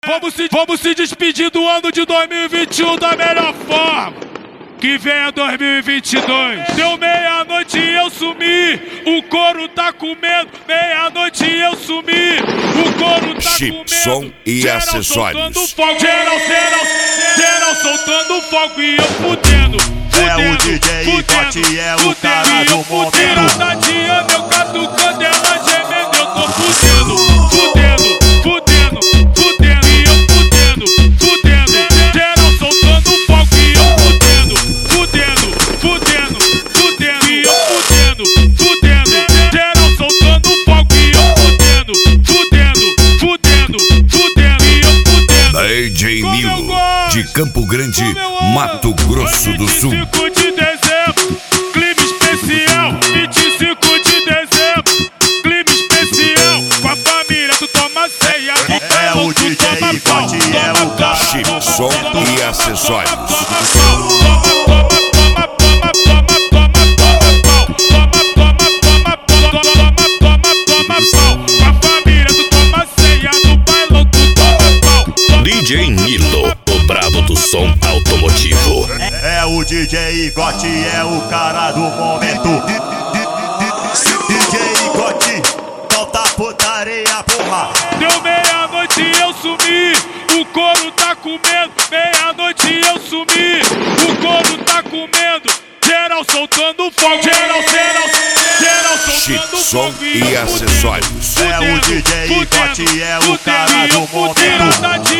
Vamos se despedir do ano de 2021 da melhor forma. Que venha 2022. Deu meia-noite e eu sumi. O couro tá comendo. Meia-noite e eu sumi. O couro tá comendo. Som e acessórios. Geral soltando fogo e eu fudendo. É o DJ Igote, é o cara do momento. Tatiana, eu catucando, ela gemendo, eu tô fudendo. E eu fudendo. Geral soltando fogo e eu fudendo. E eu fudendo. Geral soltando fogo e eu fudendo. E eu fudendo. DJ Milo, de Campo Grande, Mato Grosso do Sul. 25 de dezembro, clima especial. 25 de dezembro, clima especial. Com a família tu toma ceia. É o DJ Igote, é o cara Chip, som e acessórios. DJ Milo, o brabo do som automotivo. É o DJ Igote, é o cara do momento. DJ Igote, solta putaria, porra. Deu meia-noite e eu sumi. O couro tá comendo. Meia-noite e eu sumi. O couro tá comendo. Geral soltando fogo. Geral Chip, soltando som fogo. e acessórios. É o DJ Igote, é o cara do momento.